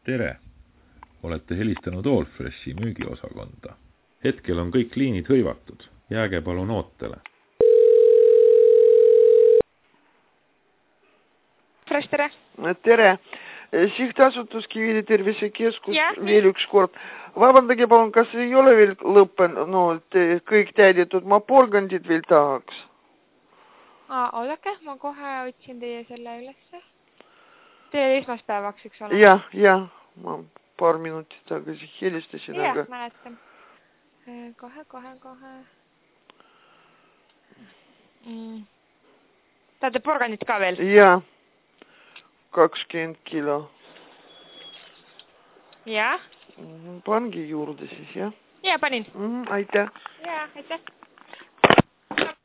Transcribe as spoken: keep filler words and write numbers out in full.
Tere! Olete helistanud Allfreshi müügiosakonda. Hetkel on kõik liinid hõivatud. Jääge palun ootele. Fresh, tere! Tere! Sihtasutus Kivide Tervisekeskus ja, veel üks kord. Vabandage palun, kas ei ole veel lõppenud, no, kõik täidetud, ma porgandid veel tahaks. Aa, oodake, ma kohe otsin teie selle ülesse. Teie esmaspäevaks, eks ole? Jah, jah, ma paar minutit tagasi helistasin, jah, aga... mäletan. Kohe, kohe, kohe. Mm. Tahate porgandit ka veel? Jah, kakskümmend kilo. Jah? Pangi juurde siis, jah? Jah, panin. Mm, aitäh. Jah, aitäh.